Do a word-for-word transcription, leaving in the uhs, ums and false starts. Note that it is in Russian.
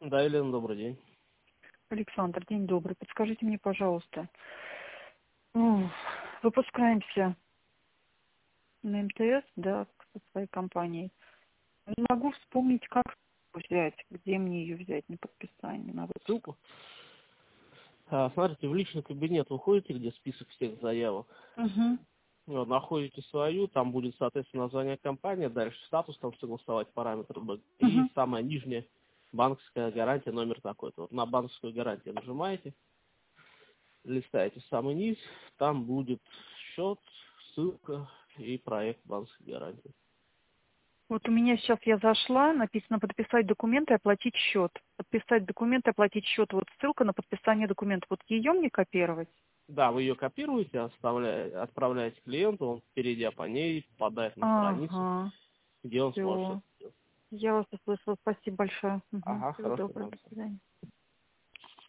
Да, Елена, добрый день. Александр, день добрый. Подскажите мне, пожалуйста, ну, выпускаемся на эм тэ эс, да, со своей компанией. Не могу вспомнить, как взять, где мне ее взять на подписание, на выпуск. Ссылку. А, смотрите, в личный кабинет выходите, где список всех заявок. Угу, Вот, находите свою, там будет, соответственно, название компании, дальше статус, там согласовать параметры. б- И угу. самая нижняя банковская гарантия, номер такой-то. Вот на банковскую гарантию нажимаете, листаете в самый низ, там будет счет, ссылка и проект банковской гарантии. Вот у меня сейчас я зашла, написано подписать документы и оплатить счет. Подписать документы, оплатить счет. Вот ссылка на подписание документов. Вот ее мне копировать? Да, вы ее копируете, оставляете, отправляете клиенту, он, перейдя по ней, попадает на страницу, Ага, где он сможет все. это сделать. Я вас услышала. Спасибо большое. Угу. Ага, Всего хорошо, доброго. там До свидания.